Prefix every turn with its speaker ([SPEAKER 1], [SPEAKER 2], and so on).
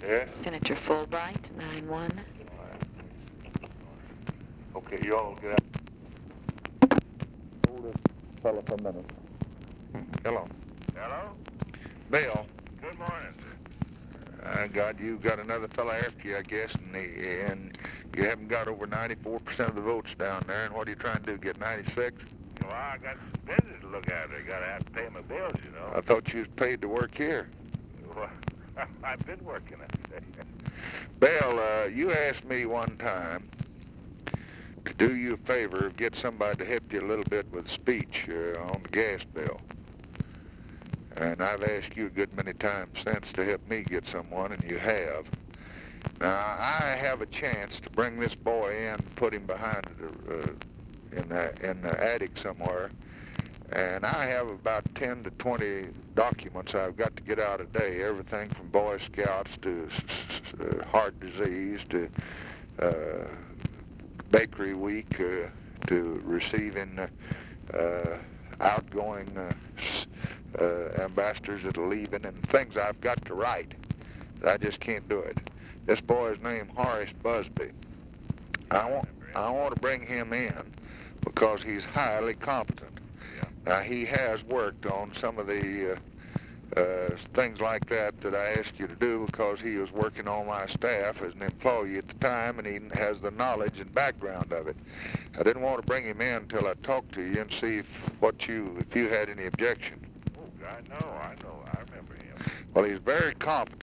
[SPEAKER 1] Yes?
[SPEAKER 2] Senator Fulbright, 9-1.
[SPEAKER 1] Okay, you all get out. Hold this fella for a minute. Hello.
[SPEAKER 3] Hello?
[SPEAKER 1] Bill.
[SPEAKER 3] Good morning, sir.
[SPEAKER 1] God, you got another fella after you, I guess, and you haven't got over 94% of the votes down there, and what are you trying to do, get 96?
[SPEAKER 3] Well, I got some business to look after. I gotta have to pay my bills, you know.
[SPEAKER 1] I thought you was paid to work here.
[SPEAKER 3] Well, I've been working it.
[SPEAKER 1] Bill, you asked me one time to do you a favor, get somebody to help you a little bit with speech on the gas bill. And I've asked you a good many times since to help me get someone, and you have. Now, I have a chance to bring this boy in, put him behind in the attic somewhere, and I have about 10 to 20 documents I've got to get out a day, everything from Boy Scouts to heart disease to Bakery Week to receiving outgoing ambassadors that are leaving, and things I've got to write. I just can't do it. This boy's named Horace Busby. I want to bring him in because he's highly competent.
[SPEAKER 3] Yeah.
[SPEAKER 1] Now, he has worked on some of the things like that I asked you to do because he was working on my staff as an employee at the time, and he has the knowledge and background of it. I didn't want to bring him in until I talked to you and see if you had any objection.
[SPEAKER 3] Oh, I know. I remember him.
[SPEAKER 1] Well, he's very competent.